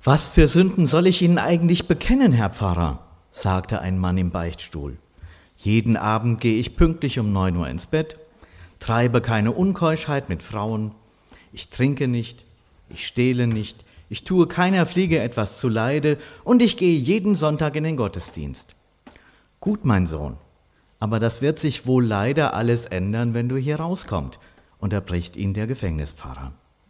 Was für Sünden soll ich Ihnen eigentlich bekennen, Herr Pfarrer?, sagte ein Mann im Beichtstuhl. Jeden Abend gehe ich pünktlich um 9 Uhr ins Bett, treibe keine Unkeuschheit mit Frauen, ich trinke nicht, ich stehle nicht, ich tue keiner Fliege etwas zuleide und ich gehe jeden Sonntag in den Gottesdienst. Gut, mein Sohn, aber das wird sich wohl leider alles ändern, wenn du hier rauskommst, unterbricht ihn der Gefängnispfarrer.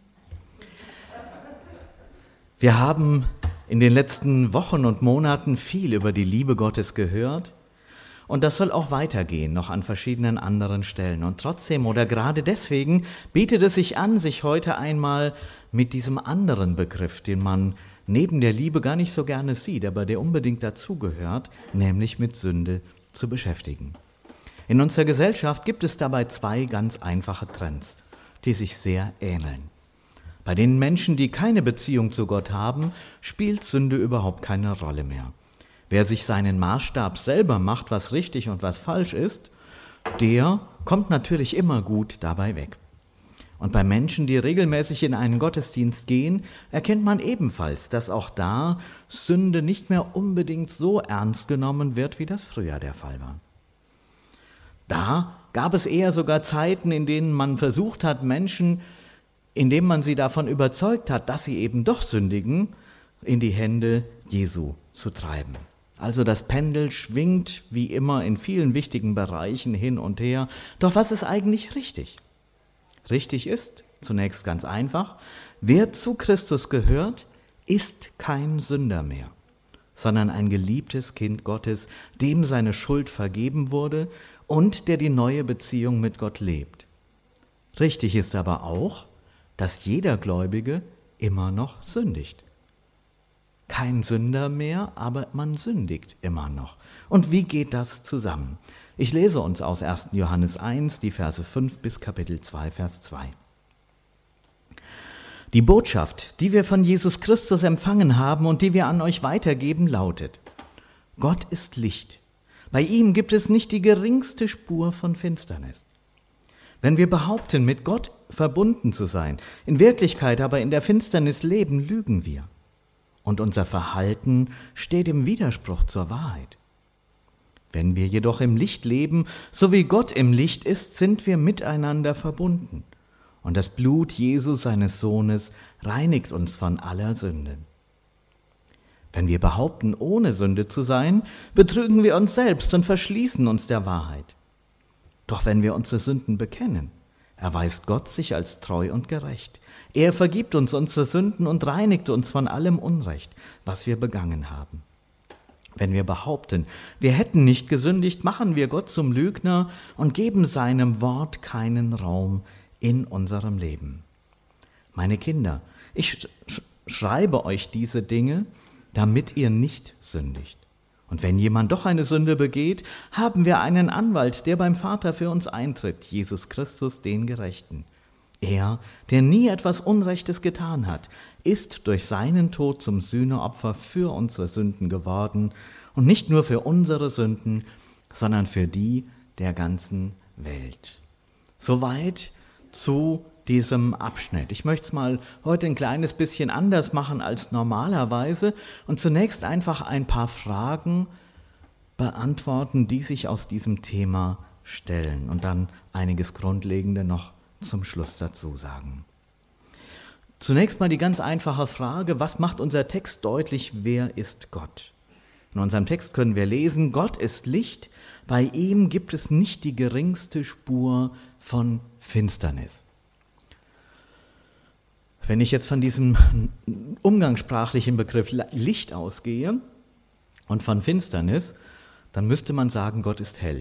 Wir haben in den letzten Wochen und Monaten viel über die Liebe Gottes gehört und das soll auch weitergehen, noch an verschiedenen anderen Stellen. Und trotzdem oder gerade deswegen bietet es sich an, sich heute einmal mit diesem anderen Begriff, den man neben der Liebe gar nicht so gerne sieht, aber der unbedingt dazugehört, nämlich mit Sünde zu beschäftigen. In unserer Gesellschaft gibt es dabei 2 ganz einfache Trends, die sich sehr ähneln. Bei den Menschen, die keine Beziehung zu Gott haben, spielt Sünde überhaupt keine Rolle mehr. Wer sich seinen Maßstab selber macht, was richtig und was falsch ist, der kommt natürlich immer gut dabei weg. Und bei Menschen, die regelmäßig in einen Gottesdienst gehen, erkennt man ebenfalls, dass auch da Sünde nicht mehr unbedingt so ernst genommen wird, wie das früher der Fall war. Da gab es eher sogar Zeiten, in denen man versucht hat, Menschen, indem man sie davon überzeugt hat, dass sie eben doch sündigen, in die Hände Jesu zu treiben. Also das Pendel schwingt wie immer in vielen wichtigen Bereichen hin und her. Doch was ist eigentlich richtig? Richtig ist, zunächst ganz einfach, wer zu Christus gehört, ist kein Sünder mehr, sondern ein geliebtes Kind Gottes, dem seine Schuld vergeben wurde und der die neue Beziehung mit Gott lebt. Richtig ist aber auch, dass jeder Gläubige immer noch sündigt. Kein Sünder mehr, aber man sündigt immer noch. Und wie geht das zusammen? Ich lese uns aus 1. Johannes 1, die Verse 5 bis Kapitel 2, Vers 2. Die Botschaft, die wir von Jesus Christus empfangen haben und die wir an euch weitergeben, lautet: Gott ist Licht. Bei ihm gibt es nicht die geringste Spur von Finsternis. Wenn wir behaupten, mit Gott verbunden zu sein, in Wirklichkeit aber in der Finsternis leben, lügen wir. Und unser Verhalten steht im Widerspruch zur Wahrheit. Wenn wir jedoch im Licht leben, so wie Gott im Licht ist, sind wir miteinander verbunden. Und das Blut Jesu, seines Sohnes, reinigt uns von aller Sünde. Wenn wir behaupten, ohne Sünde zu sein, betrügen wir uns selbst und verschließen uns der Wahrheit. Doch wenn wir unsere Sünden bekennen, erweist Gott sich als treu und gerecht. Er vergibt uns unsere Sünden und reinigt uns von allem Unrecht, was wir begangen haben. Wenn wir behaupten, wir hätten nicht gesündigt, machen wir Gott zum Lügner und geben seinem Wort keinen Raum in unserem Leben. Meine Kinder, ich schreibe euch diese Dinge, damit ihr nicht sündigt. Und wenn jemand doch eine Sünde begeht, haben wir einen Anwalt, der beim Vater für uns eintritt, Jesus Christus, den Gerechten. Er, der nie etwas Unrechtes getan hat, ist durch seinen Tod zum Sühneopfer für unsere Sünden geworden und nicht nur für unsere Sünden, sondern für die der ganzen Welt. Soweit zu diesem Abschnitt. Ich möchte es mal heute ein kleines bisschen anders machen als normalerweise und zunächst einfach ein paar Fragen beantworten, die sich aus diesem Thema stellen und dann einiges Grundlegende noch zum Schluss dazu sagen. Zunächst mal die ganz einfache Frage: Was macht unser Text deutlich? Wer ist Gott? In unserem Text können wir lesen: Gott ist Licht, bei ihm gibt es nicht die geringste Spur von Finsternis. Wenn ich jetzt von diesem umgangssprachlichen Begriff Licht ausgehe und von Finsternis, dann müsste man sagen, Gott ist hell.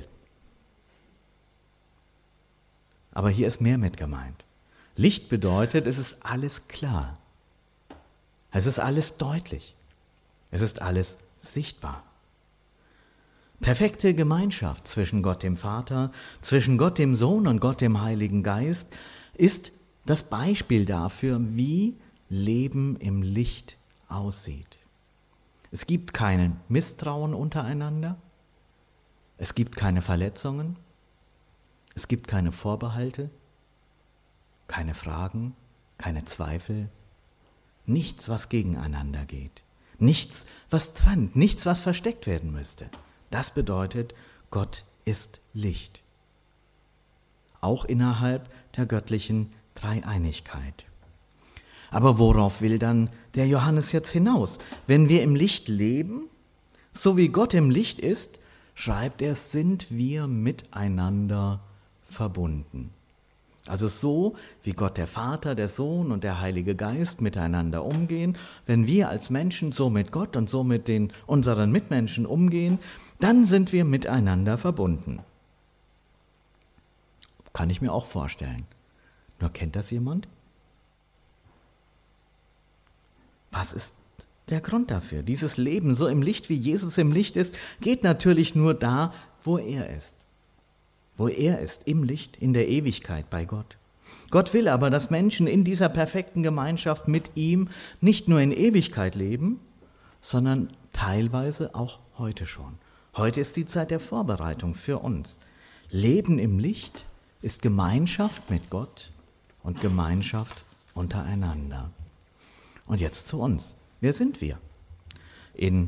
Aber hier ist mehr mit gemeint. Licht bedeutet, es ist alles klar. Es ist alles deutlich. Es ist alles sichtbar. Perfekte Gemeinschaft zwischen Gott dem Vater, zwischen Gott dem Sohn und Gott dem Heiligen Geist ist das Beispiel dafür, wie Leben im Licht aussieht. Es gibt kein Misstrauen untereinander, es gibt keine Verletzungen, es gibt keine Vorbehalte, keine Fragen, keine Zweifel. Nichts, was gegeneinander geht. Nichts, was trennt. Nichts, was versteckt werden müsste. Das bedeutet, Gott ist Licht. Auch innerhalb der göttlichen Dreieinigkeit. Aber worauf will dann der Johannes jetzt hinaus? Wenn wir im Licht leben, so wie Gott im Licht ist, schreibt er, sind wir miteinander verbunden. Also so, wie Gott der Vater, der Sohn und der Heilige Geist miteinander umgehen, wenn wir als Menschen so mit Gott und so mit unseren Mitmenschen umgehen, dann sind wir miteinander verbunden. Kann ich mir auch vorstellen. Nur kennt das jemand? Was ist der Grund dafür? Dieses Leben so im Licht, wie Jesus im Licht ist, geht natürlich nur da, wo er ist. Wo er ist, im Licht, in der Ewigkeit bei Gott. Gott will aber, dass Menschen in dieser perfekten Gemeinschaft mit ihm nicht nur in Ewigkeit leben, sondern teilweise auch heute schon. Heute ist die Zeit der Vorbereitung für uns. Leben im Licht ist Gemeinschaft mit Gott und Gemeinschaft untereinander. Und jetzt zu uns. Wer sind wir? In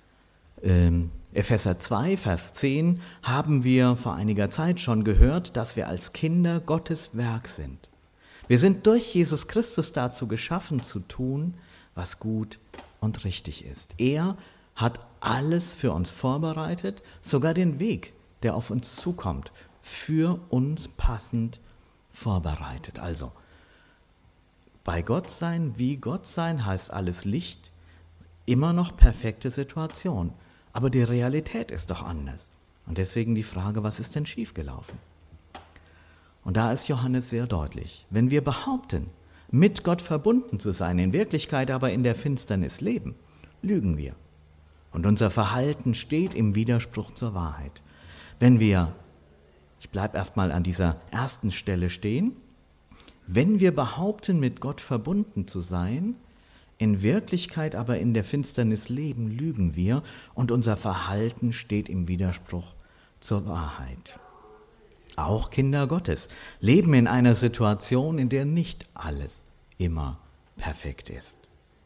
Epheser 2, Vers 10 haben wir vor einiger Zeit schon gehört, dass wir als Kinder Gottes Werk sind. Wir sind durch Jesus Christus dazu geschaffen, zu tun, was gut und richtig ist. Er hat alles für uns vorbereitet, sogar den Weg, der auf uns zukommt, für uns passend vorbereitet. Also, bei Gott sein, wie Gott sein, heißt alles Licht, immer noch perfekte Situation. Aber die Realität ist doch anders. Und deswegen die Frage, was ist denn schiefgelaufen? Und da ist Johannes sehr deutlich. Wenn wir behaupten, mit Gott verbunden zu sein, in Wirklichkeit aber in der Finsternis leben, lügen wir. Und unser Verhalten steht im Widerspruch zur Wahrheit. Wenn wir, ich bleibe erstmal an dieser ersten Stelle stehen, wenn wir behaupten, mit Gott verbunden zu sein, in Wirklichkeit aber in der Finsternis leben, lügen wir und unser Verhalten steht im Widerspruch zur Wahrheit. Auch Kinder Gottes leben in einer Situation, in der nicht alles immer perfekt ist.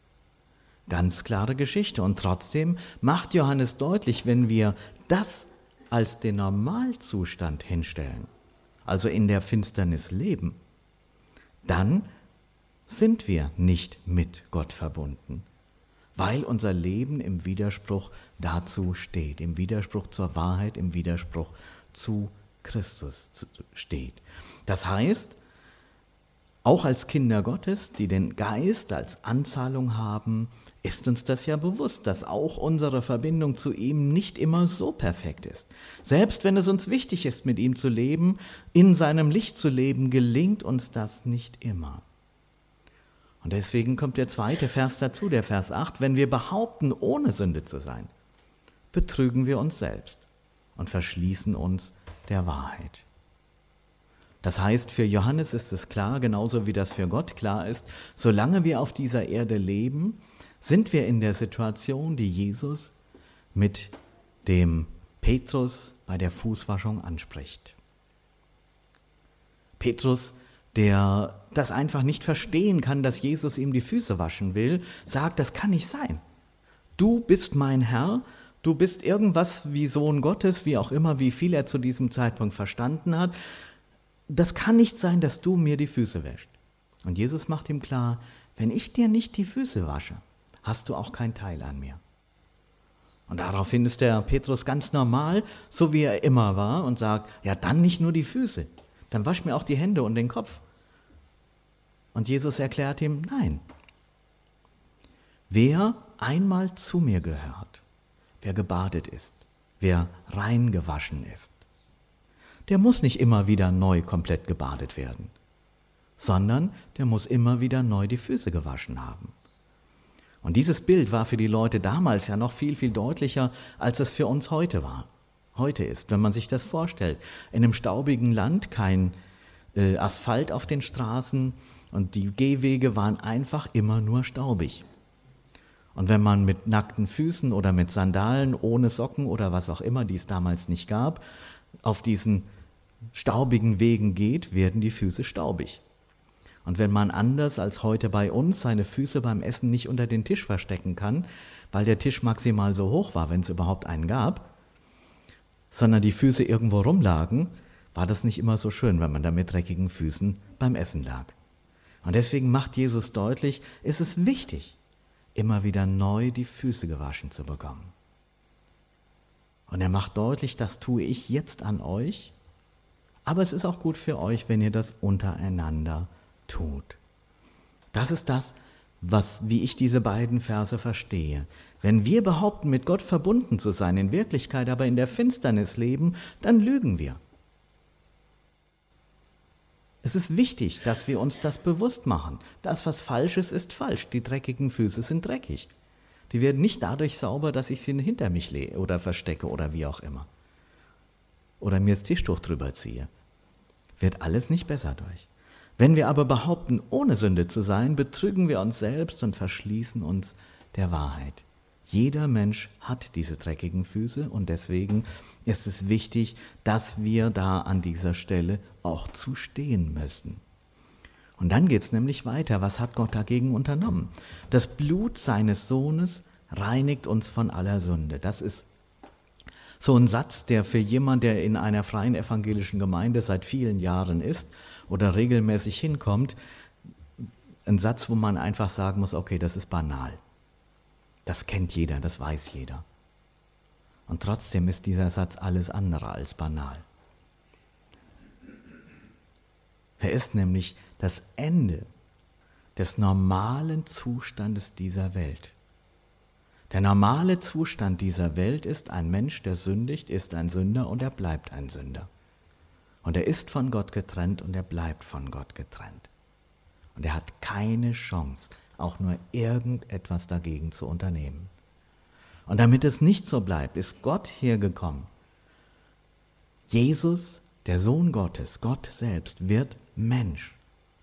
Ganz klare Geschichte und trotzdem macht Johannes deutlich, wenn wir das als den Normalzustand hinstellen, also in der Finsternis leben, dann sind wir nicht mit Gott verbunden, weil unser Leben im Widerspruch dazu steht, im Widerspruch zur Wahrheit, im Widerspruch zu Christus steht. Das heißt, auch als Kinder Gottes, die den Geist als Anzahlung haben, ist uns das ja bewusst, dass auch unsere Verbindung zu ihm nicht immer so perfekt ist. Selbst wenn es uns wichtig ist, mit ihm zu leben, in seinem Licht zu leben, gelingt uns das nicht immer. Und deswegen kommt der zweite Vers dazu, der Vers 8, wenn wir behaupten, ohne Sünde zu sein, betrügen wir uns selbst und verschließen uns der Wahrheit. Das heißt, für Johannes ist es klar, genauso wie das für Gott klar ist, solange wir auf dieser Erde leben, sind wir in der Situation, die Jesus mit dem Petrus bei der Fußwaschung anspricht. Petrus, der das einfach nicht verstehen kann, dass Jesus ihm die Füße waschen will, sagt, das kann nicht sein. Du bist mein Herr, du bist irgendwas wie Sohn Gottes, wie auch immer, wie viel er zu diesem Zeitpunkt verstanden hat. Das kann nicht sein, dass du mir die Füße wäschst. Und Jesus macht ihm klar, wenn ich dir nicht die Füße wasche, hast du auch keinen Teil an mir. Und daraufhin ist der Petrus ganz normal, so wie er immer war, und sagt, ja, dann nicht nur die Füße, dann wasch mir auch die Hände und den Kopf. Und Jesus erklärt ihm, nein. Wer einmal zu mir gehört, wer gebadet ist, wer rein gewaschen ist, der muss nicht immer wieder neu komplett gebadet werden, sondern der muss immer wieder neu die Füße gewaschen haben. Und dieses Bild war für die Leute damals ja noch viel, viel deutlicher, als es für uns heute ist, wenn man sich das vorstellt. In einem staubigen Land kein Asphalt auf den Straßen und die Gehwege waren einfach immer nur staubig. Und wenn man mit nackten Füßen oder mit Sandalen, ohne Socken oder was auch immer, die es damals nicht gab, auf diesen staubigen Wegen geht, werden die Füße staubig. Und wenn man anders als heute bei uns seine Füße beim Essen nicht unter den Tisch verstecken kann, weil der Tisch maximal so hoch war, wenn es überhaupt einen gab, sondern die Füße irgendwo rumlagen, war das nicht immer so schön, wenn man da mit dreckigen Füßen beim Essen lag. Und deswegen macht Jesus deutlich, es ist wichtig, immer wieder neu die Füße gewaschen zu bekommen. Und er macht deutlich, das tue ich jetzt an euch, aber es ist auch gut für euch, wenn ihr das untereinander tut. Das ist das, wie ich diese beiden Verse verstehe. Wenn wir behaupten, mit Gott verbunden zu sein, in Wirklichkeit aber in der Finsternis leben, dann lügen wir. Es ist wichtig, dass wir uns das bewusst machen. Das, was falsch ist falsch. Die dreckigen Füße sind dreckig. Die werden nicht dadurch sauber, dass ich sie hinter mich lege oder verstecke oder wie auch immer. Oder mir das Tischtuch drüber ziehe. Wird alles nicht besser durch. Wenn wir aber behaupten, ohne Sünde zu sein, betrügen wir uns selbst und verschließen uns der Wahrheit. Jeder Mensch hat diese dreckigen Füße und deswegen ist es wichtig, dass wir da an dieser Stelle auch zu stehen müssen. Und dann geht es nämlich weiter. Was hat Gott dagegen unternommen? Das Blut seines Sohnes reinigt uns von aller Sünde. Das ist so ein Satz, der für jemanden, der in einer freien evangelischen Gemeinde seit vielen Jahren ist oder regelmäßig hinkommt, ein Satz, wo man einfach sagen muss, okay, das ist banal. Das kennt jeder, das weiß jeder. Und trotzdem ist dieser Satz alles andere als banal. Er ist nämlich das Ende des normalen Zustandes dieser Welt. Der normale Zustand dieser Welt ist, ein Mensch, der sündigt, ist ein Sünder und er bleibt ein Sünder. Und er ist von Gott getrennt und er bleibt von Gott getrennt. Und er hat keine Chance, auch nur irgendetwas dagegen zu unternehmen. Und damit es nicht so bleibt, ist Gott hergekommen. Jesus, der Sohn Gottes, Gott selbst, wird Mensch.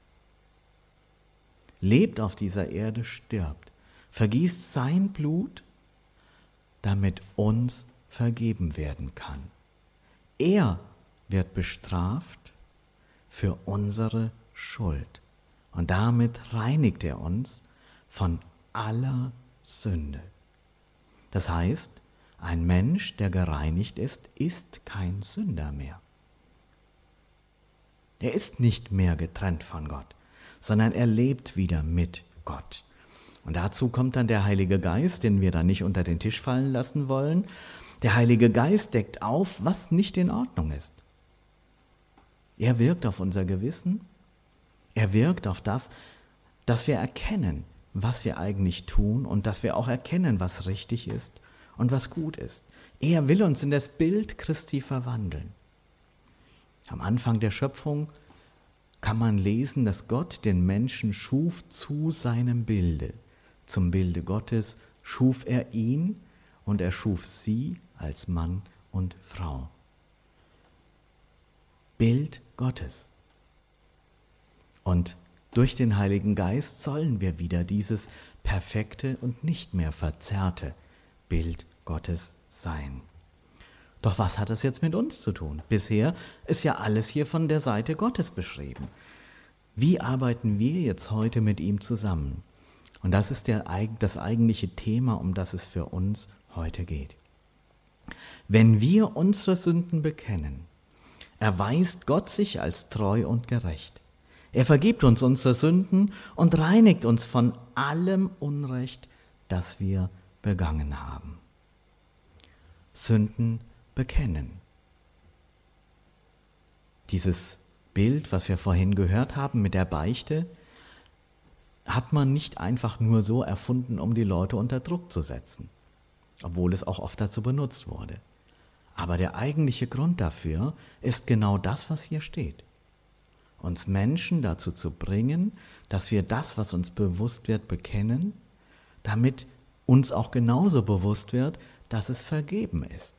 Lebt auf dieser Erde, stirbt, vergießt sein Blut, damit uns vergeben werden kann. Er wird bestraft für unsere Schuld. Und damit reinigt er uns von aller Sünde. Das heißt, ein Mensch, der gereinigt ist kein Sünder mehr. Er ist nicht mehr getrennt von Gott, sondern er lebt wieder mit Gott. Und dazu kommt dann der Heilige Geist, den wir dann nicht unter den Tisch fallen lassen wollen. Der Heilige Geist deckt auf, was nicht in Ordnung ist. Er wirkt auf unser Gewissen. Er wirkt auf das, dass wir erkennen, was wir eigentlich tun und dass wir auch erkennen, was richtig ist und was gut ist. Er will uns in das Bild Christi verwandeln. Am Anfang der Schöpfung kann man lesen, dass Gott den Menschen schuf zu seinem Bilde. Zum Bilde Gottes schuf er ihn und er schuf sie als Mann und Frau. Bild Gottes. Und durch den Heiligen Geist sollen wir wieder dieses perfekte und nicht mehr verzerrte Bild Gottes sein. Doch was hat das jetzt mit uns zu tun? Bisher ist ja alles hier von der Seite Gottes beschrieben. Wie arbeiten wir jetzt heute mit ihm zusammen? Und das ist das eigentliche Thema, um das es für uns heute geht. Wenn wir unsere Sünden bekennen, erweist Gott sich als treu und gerecht. Er vergibt uns unsere Sünden und reinigt uns von allem Unrecht, das wir begangen haben. Sünden bekennen. Dieses Bild, was wir vorhin gehört haben mit der Beichte, hat man nicht einfach nur so erfunden, um die Leute unter Druck zu setzen, obwohl es auch oft dazu benutzt wurde. Aber der eigentliche Grund dafür ist genau das, was hier steht. Uns Menschen dazu zu bringen, dass wir das, was uns bewusst wird, bekennen, damit uns auch genauso bewusst wird, dass es vergeben ist.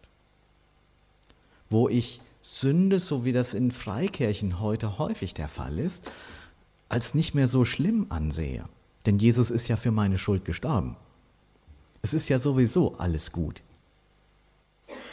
Wo ich Sünde, so wie das in Freikirchen heute häufig der Fall ist, als nicht mehr so schlimm ansehe. Denn Jesus ist ja für meine Schuld gestorben. Es ist ja sowieso alles gut.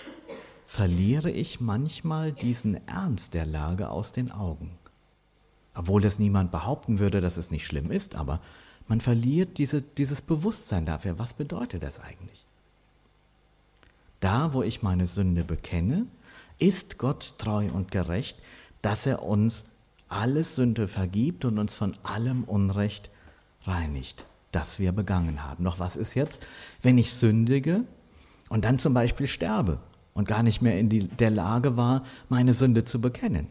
Verliere ich manchmal diesen Ernst der Lage aus den Augen. Obwohl es niemand behaupten würde, dass es nicht schlimm ist, aber man verliert dieses Bewusstsein dafür. Was bedeutet das eigentlich? Da, wo ich meine Sünde bekenne, ist Gott treu und gerecht, dass er uns alle Sünde vergibt und uns von allem Unrecht reinigt, das wir begangen haben. Doch was ist jetzt, wenn ich sündige und dann zum Beispiel sterbe und gar nicht mehr in der Lage war, meine Sünde zu bekennen?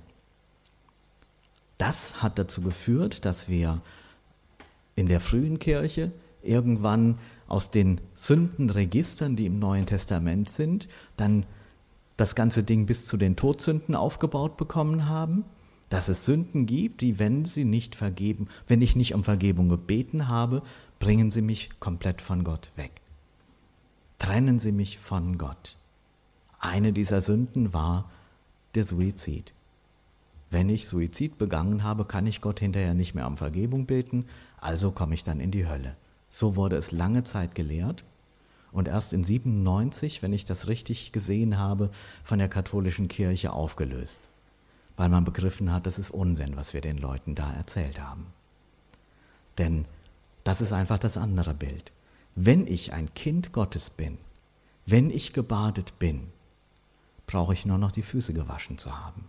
Das hat dazu geführt, dass wir in der frühen Kirche irgendwann aus den Sündenregistern, die im Neuen Testament sind, dann das ganze Ding bis zu den Todsünden aufgebaut bekommen haben, dass es Sünden gibt, die, wenn ich nicht um Vergebung gebeten habe, bringen sie mich komplett von Gott weg. Trennen sie mich von Gott. Eine dieser Sünden war der Suizid. Wenn ich Suizid begangen habe, kann ich Gott hinterher nicht mehr um Vergebung beten, also komme ich dann in die Hölle. So wurde es lange Zeit gelehrt und erst in 97, wenn ich das richtig gesehen habe, von der katholischen Kirche aufgelöst, weil man begriffen hat, das ist Unsinn, was wir den Leuten da erzählt haben. Denn das ist einfach das andere Bild. Wenn ich ein Kind Gottes bin, wenn ich gebadet bin, brauche ich nur noch die Füße gewaschen zu haben.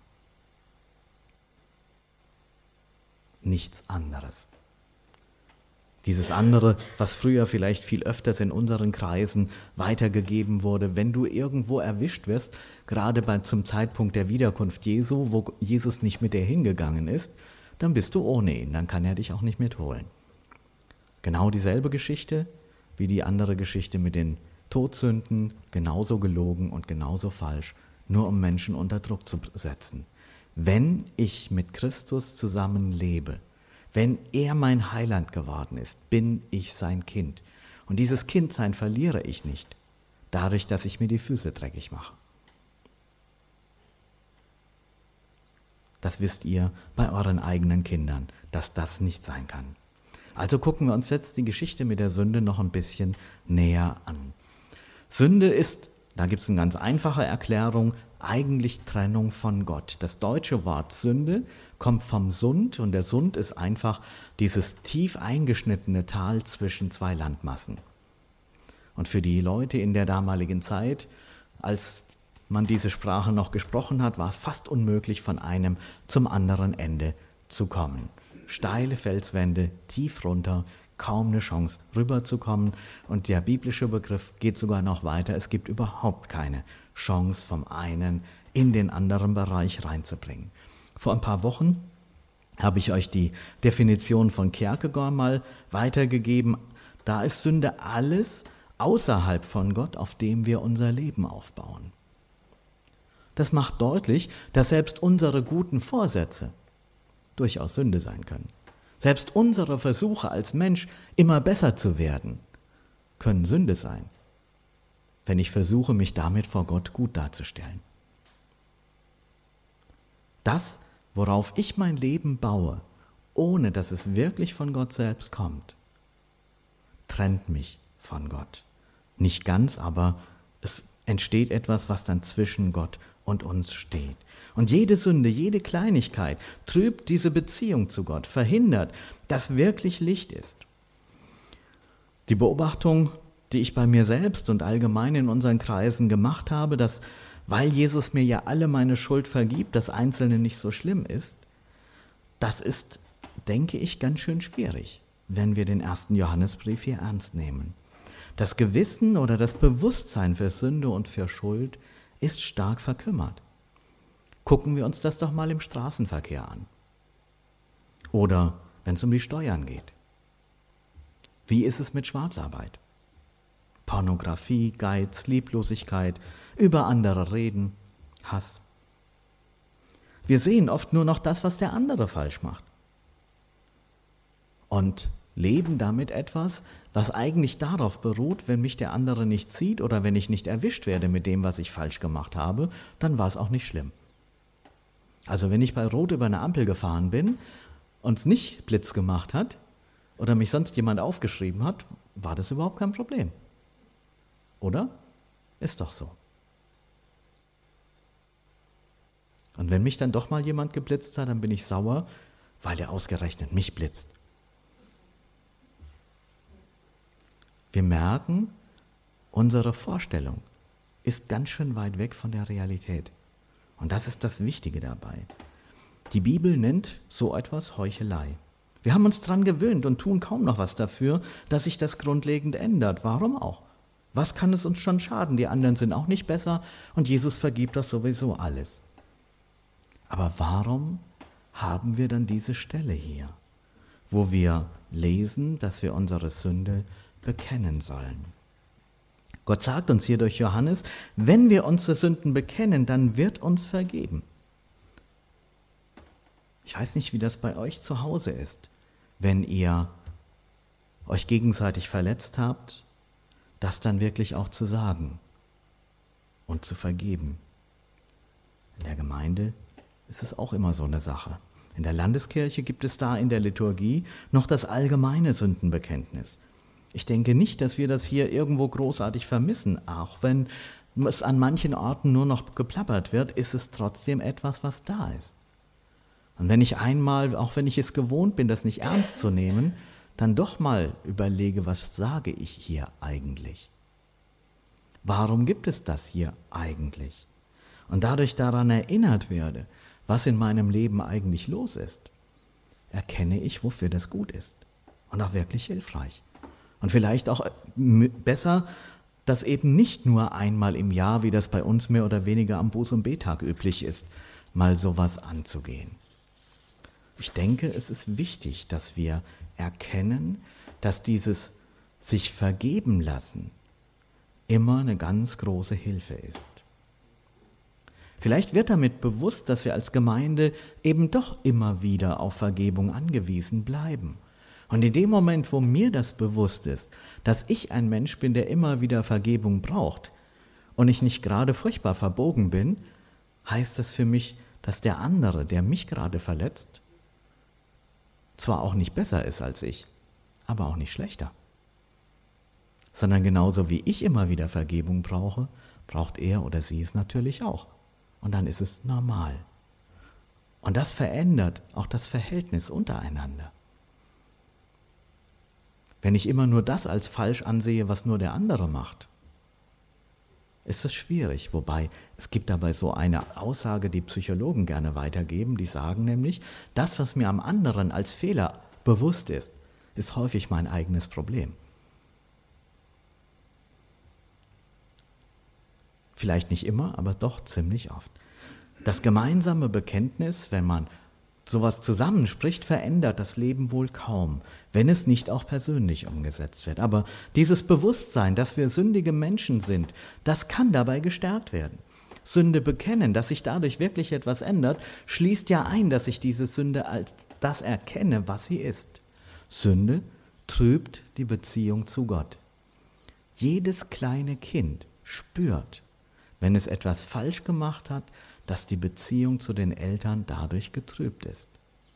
Nichts anderes. Dieses andere, was früher vielleicht viel öfters in unseren Kreisen weitergegeben wurde, wenn du irgendwo erwischt wirst, gerade zum Zeitpunkt der Wiederkunft Jesu, wo Jesus nicht mit dir hingegangen ist, dann bist du ohne ihn, dann kann er dich auch nicht mitholen. Genau dieselbe Geschichte wie die andere Geschichte mit den Todsünden, genauso gelogen und genauso falsch, nur um Menschen unter Druck zu setzen. Wenn ich mit Christus zusammenlebe, wenn er mein Heiland geworden ist, bin ich sein Kind. Und dieses Kindsein verliere ich nicht, dadurch, dass ich mir die Füße dreckig mache. Das wisst ihr bei euren eigenen Kindern, dass das nicht sein kann. Also gucken wir uns jetzt die Geschichte mit der Sünde noch ein bisschen näher an. Sünde ist, da gibt es eine ganz einfache Erklärung, eigentlich Trennung von Gott. Das deutsche Wort Sünde kommt vom Sund und der Sund ist einfach dieses tief eingeschnittene Tal zwischen zwei Landmassen. Und für die Leute in der damaligen Zeit, als man diese Sprache noch gesprochen hat, war es fast unmöglich, von einem zum anderen Ende zu kommen. Steile Felswände, tief runter, kaum eine Chance rüberzukommen. Und der biblische Begriff geht sogar noch weiter. Es gibt überhaupt keine Chance, vom einen in den anderen Bereich reinzubringen. Vor ein paar Wochen habe ich euch die Definition von Kierkegaard mal weitergegeben. Da ist Sünde alles außerhalb von Gott, auf dem wir unser Leben aufbauen. Das macht deutlich, dass selbst unsere guten Vorsätze durchaus Sünde sein können. Selbst unsere Versuche als Mensch, immer besser zu werden, können Sünde sein, wenn ich versuche, mich damit vor Gott gut darzustellen. Das, worauf ich mein Leben baue, ohne dass es wirklich von Gott selbst kommt, trennt mich von Gott. Nicht ganz, aber es entsteht etwas, was dann zwischen Gott und uns steht. Und jede Sünde, jede Kleinigkeit trübt diese Beziehung zu Gott, verhindert, dass wirklich Licht ist. Die Beobachtung, die ich bei mir selbst und allgemein in unseren Kreisen gemacht habe, dass, weil Jesus mir ja alle meine Schuld vergibt, das Einzelne nicht so schlimm ist, das ist, denke ich, ganz schön schwierig, wenn wir den 1. Johannesbrief hier ernst nehmen. Das Gewissen oder das Bewusstsein für Sünde und für Schuld ist stark verkümmert. Gucken wir uns das doch mal im Straßenverkehr an. Oder wenn es um die Steuern geht. Wie ist es mit Schwarzarbeit? Pornografie, Geiz, Lieblosigkeit, über andere reden, Hass. Wir sehen oft nur noch das, was der andere falsch macht. Und leben damit etwas, was eigentlich darauf beruht, wenn mich der andere nicht sieht oder wenn ich nicht erwischt werde mit dem, was ich falsch gemacht habe, dann war es auch nicht schlimm. Also wenn ich bei Rot über eine Ampel gefahren bin und es nicht Blitz gemacht hat oder mich sonst jemand aufgeschrieben hat, war das überhaupt kein Problem. Oder? Ist doch so. Und wenn mich dann doch mal jemand geblitzt hat, dann bin ich sauer, weil er ausgerechnet mich blitzt. Wir merken, unsere Vorstellung ist ganz schön weit weg von der Realität. Und das ist das Wichtige dabei. Die Bibel nennt so etwas Heuchelei. Wir haben uns daran gewöhnt und tun kaum noch was dafür, dass sich das grundlegend ändert. Warum auch? Was kann es uns schon schaden? Die anderen sind auch nicht besser und Jesus vergibt das sowieso alles. Aber warum haben wir dann diese Stelle hier, wo wir lesen, dass wir unsere Sünde bekennen sollen? Gott sagt uns hier durch Johannes, wenn wir unsere Sünden bekennen, dann wird uns vergeben. Ich weiß nicht, wie das bei euch zu Hause ist, wenn ihr euch gegenseitig verletzt habt, das dann wirklich auch zu sagen und zu vergeben. In der Gemeinde ist es auch immer so eine Sache. In der Landeskirche gibt es da in der Liturgie noch das allgemeine Sündenbekenntnis. Ich denke nicht, dass wir das hier irgendwo großartig vermissen. Auch wenn es an manchen Orten nur noch geplappert wird, ist es trotzdem etwas, was da ist. Und wenn ich einmal, auch wenn ich es gewohnt bin, das nicht ernst zu nehmen, dann doch mal überlege, was sage ich hier eigentlich? Warum gibt es das hier eigentlich? Und dadurch daran erinnert werde, was in meinem Leben eigentlich los ist, erkenne ich, wofür das gut ist und auch wirklich hilfreich. Und vielleicht auch besser, das eben nicht nur einmal im Jahr, wie das bei uns mehr oder weniger am Buß- und Betag üblich ist, mal sowas anzugehen. Ich denke, es ist wichtig, dass wir erkennen, dass dieses sich vergeben lassen immer eine ganz große Hilfe ist. Vielleicht wird damit bewusst, dass wir als Gemeinde eben doch immer wieder auf Vergebung angewiesen bleiben. Und in dem Moment, wo mir das bewusst ist, dass ich ein Mensch bin, der immer wieder Vergebung braucht und ich nicht gerade furchtbar verbogen bin, heißt das für mich, dass der andere, der mich gerade verletzt, zwar auch nicht besser ist als ich, aber auch nicht schlechter. Sondern genauso wie ich immer wieder Vergebung brauche, braucht er oder sie es natürlich auch. Und dann ist es normal. Und das verändert auch das Verhältnis untereinander. Wenn ich immer nur das als falsch ansehe, was nur der andere macht, ist es schwierig. Wobei, es gibt dabei so eine Aussage, die Psychologen gerne weitergeben, die sagen nämlich, das, was mir am anderen als Fehler bewusst ist häufig mein eigenes Problem. Vielleicht nicht immer, aber doch ziemlich oft. Das gemeinsame Bekenntnis, wenn man sowas zusammenspricht, verändert das Leben wohl kaum, wenn es nicht auch persönlich umgesetzt wird. Aber dieses Bewusstsein, dass wir sündige Menschen sind, das kann dabei gestärkt werden. Sünde bekennen, dass sich dadurch wirklich etwas ändert, schließt ja ein, dass ich diese Sünde als das erkenne, was sie ist. Sünde trübt die Beziehung zu Gott. Jedes kleine Kind spürt, wenn es etwas falsch gemacht hat, dass die Beziehung zu den Eltern dadurch getrübt ist.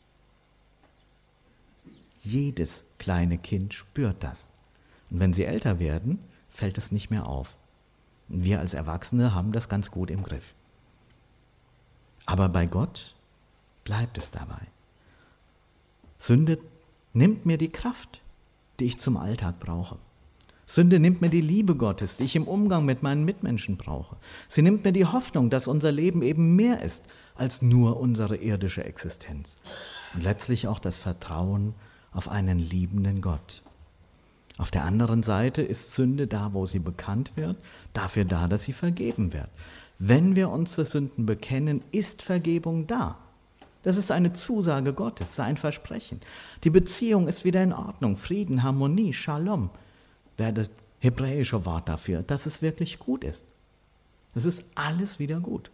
Jedes kleine Kind spürt das. Und wenn sie älter werden, fällt es nicht mehr auf. Und wir als Erwachsene haben das ganz gut im Griff. Aber bei Gott bleibt es dabei. Sünde nimmt mir die Kraft, die ich zum Alltag brauche. Sünde nimmt mir die Liebe Gottes, die ich im Umgang mit meinen Mitmenschen brauche. Sie nimmt mir die Hoffnung, dass unser Leben eben mehr ist als nur unsere irdische Existenz. Und letztlich auch das Vertrauen auf einen liebenden Gott. Auf der anderen Seite ist Sünde da, wo sie bekannt wird, dafür da, dass sie vergeben wird. Wenn wir unsere Sünden bekennen, ist Vergebung da. Das ist eine Zusage Gottes, sein Versprechen. Die Beziehung ist wieder in Ordnung, Frieden, Harmonie, Shalom wäre das hebräische Wort dafür, dass es wirklich gut ist. Es ist alles wieder gut.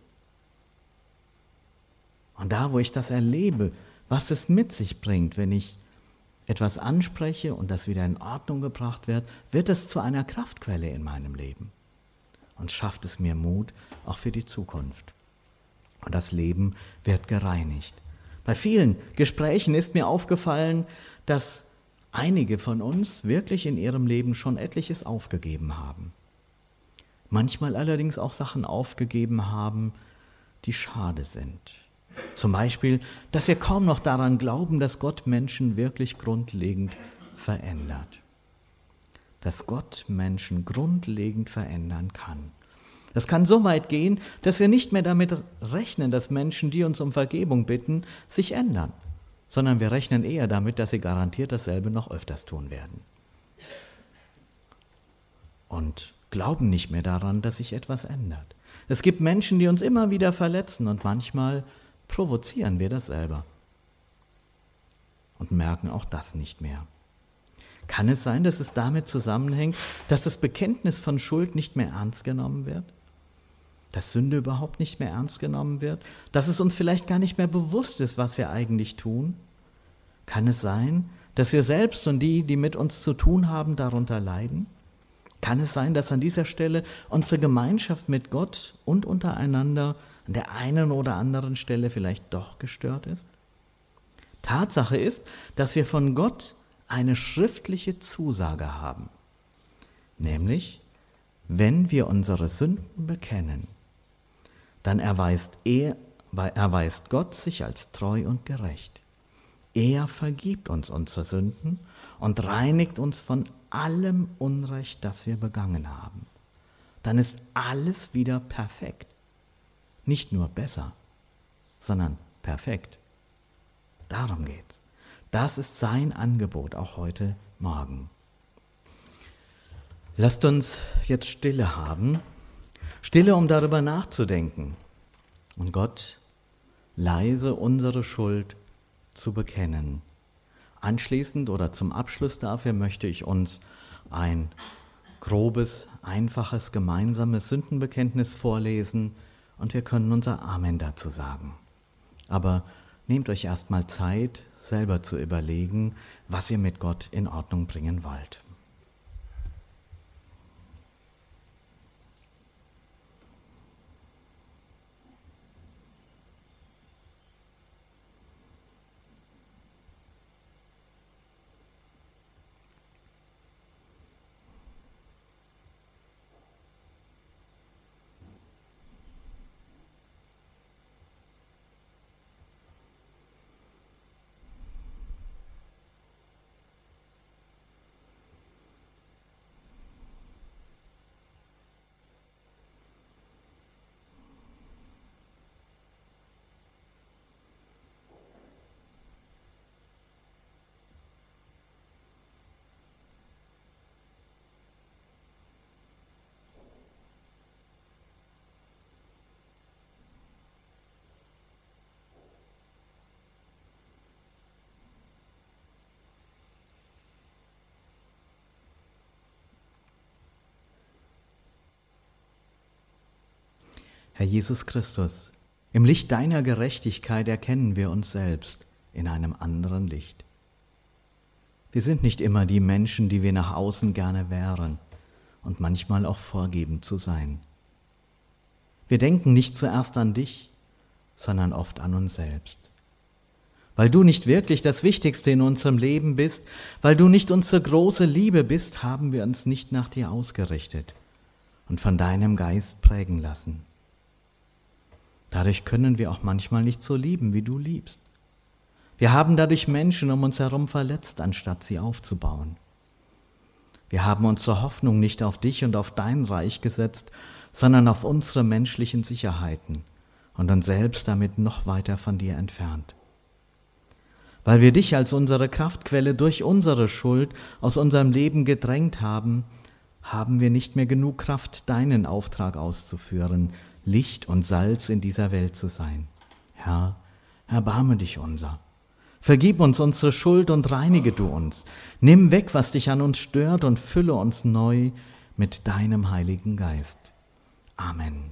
Und da, wo ich das erlebe, was es mit sich bringt, wenn ich etwas anspreche und das wieder in Ordnung gebracht wird, wird es zu einer Kraftquelle in meinem Leben und schafft es mir Mut, auch für die Zukunft. Und das Leben wird gereinigt. Bei vielen Gesprächen ist mir aufgefallen, dass einige von uns wirklich in ihrem Leben schon etliches aufgegeben haben. Manchmal allerdings auch Sachen aufgegeben haben, die schade sind. Zum Beispiel, dass wir kaum noch daran glauben, dass Gott Menschen wirklich grundlegend verändert. Dass Gott Menschen grundlegend verändern kann. Das kann so weit gehen, dass wir nicht mehr damit rechnen, dass Menschen, die uns um Vergebung bitten, sich ändern, sondern wir rechnen eher damit, dass sie garantiert dasselbe noch öfters tun werden. Und glauben nicht mehr daran, dass sich etwas ändert. Es gibt Menschen, die uns immer wieder verletzen und manchmal provozieren wir das selber und merken auch das nicht mehr. Kann es sein, dass es damit zusammenhängt, dass das Bekenntnis von Schuld nicht mehr ernst genommen wird? Dass Sünde überhaupt nicht mehr ernst genommen wird? Dass es uns vielleicht gar nicht mehr bewusst ist, was wir eigentlich tun? Kann es sein, dass wir selbst und die mit uns zu tun haben, darunter leiden? Kann es sein, dass an dieser Stelle unsere Gemeinschaft mit Gott und untereinander an der einen oder anderen Stelle vielleicht doch gestört ist? Tatsache ist, dass wir von Gott eine schriftliche Zusage haben, nämlich, wenn wir unsere Sünden bekennen, dann erweist Gott sich als treu und gerecht. Er vergibt uns unsere Sünden und reinigt uns von allem Unrecht, das wir begangen haben. Dann ist alles wieder perfekt. Nicht nur besser, sondern perfekt. Darum geht's. Das ist sein Angebot, auch heute Morgen. Lasst uns jetzt Stille haben. Stille, um darüber nachzudenken und Gott leise unsere Schuld zu bekennen. Anschließend oder zum Abschluss dafür möchte ich uns ein grobes, einfaches, gemeinsames Sündenbekenntnis vorlesen und wir können unser Amen dazu sagen. Aber nehmt euch erstmal Zeit, selber zu überlegen, was ihr mit Gott in Ordnung bringen wollt. Herr Jesus Christus, im Licht deiner Gerechtigkeit erkennen wir uns selbst in einem anderen Licht. Wir sind nicht immer die Menschen, die wir nach außen gerne wären und manchmal auch vorgeben zu sein. Wir denken nicht zuerst an dich, sondern oft an uns selbst. Weil du nicht wirklich das Wichtigste in unserem Leben bist, weil du nicht unsere große Liebe bist, haben wir uns nicht nach dir ausgerichtet und von deinem Geist prägen lassen. Dadurch können wir auch manchmal nicht so lieben, wie du liebst. Wir haben dadurch Menschen um uns herum verletzt, anstatt sie aufzubauen. Wir haben unsere Hoffnung nicht auf dich und auf dein Reich gesetzt, sondern auf unsere menschlichen Sicherheiten und uns selbst damit noch weiter von dir entfernt. Weil wir dich als unsere Kraftquelle durch unsere Schuld aus unserem Leben gedrängt haben, haben wir nicht mehr genug Kraft, deinen Auftrag auszuführen, Licht und Salz in dieser Welt zu sein. Herr, erbarme dich unser. Vergib uns unsere Schuld und reinige du uns. Nimm weg, was dich an uns stört und fülle uns neu mit deinem Heiligen Geist. Amen.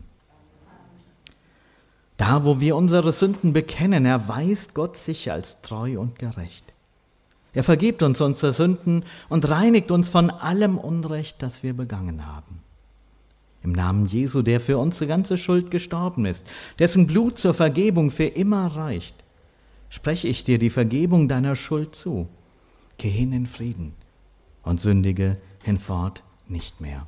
Da, wo wir unsere Sünden bekennen, erweist Gott sich als treu und gerecht. Er vergibt uns unsere Sünden und reinigt uns von allem Unrecht, das wir begangen haben. Im Namen Jesu, der für unsere ganze Schuld gestorben ist, dessen Blut zur Vergebung für immer reicht, spreche ich dir die Vergebung deiner Schuld zu. Geh hin in Frieden und sündige hinfort nicht mehr.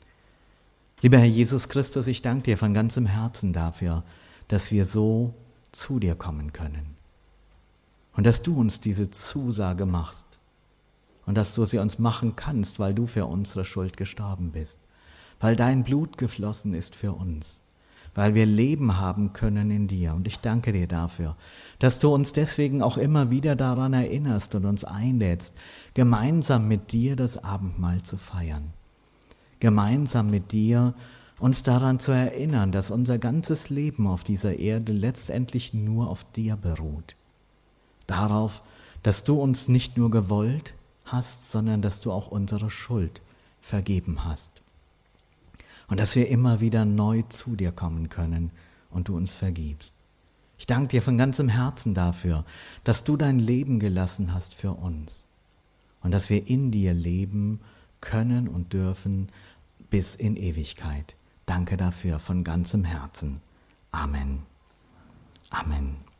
Lieber Herr Jesus Christus, ich danke dir von ganzem Herzen dafür, dass wir so zu dir kommen können. Und dass du uns diese Zusage machst und dass du sie uns machen kannst, weil du für unsere Schuld gestorben bist, weil dein Blut geflossen ist für uns, weil wir Leben haben können in dir. Und ich danke dir dafür, dass du uns deswegen auch immer wieder daran erinnerst und uns einlädst, gemeinsam mit dir das Abendmahl zu feiern. Gemeinsam mit dir uns daran zu erinnern, dass unser ganzes Leben auf dieser Erde letztendlich nur auf dir beruht. Darauf, dass du uns nicht nur gewollt hast, sondern dass du auch unsere Schuld vergeben hast. Und dass wir immer wieder neu zu dir kommen können und du uns vergibst. Ich danke dir von ganzem Herzen dafür, dass du dein Leben gelassen hast für uns und dass wir in dir leben können und dürfen bis in Ewigkeit. Danke dafür von ganzem Herzen. Amen. Amen.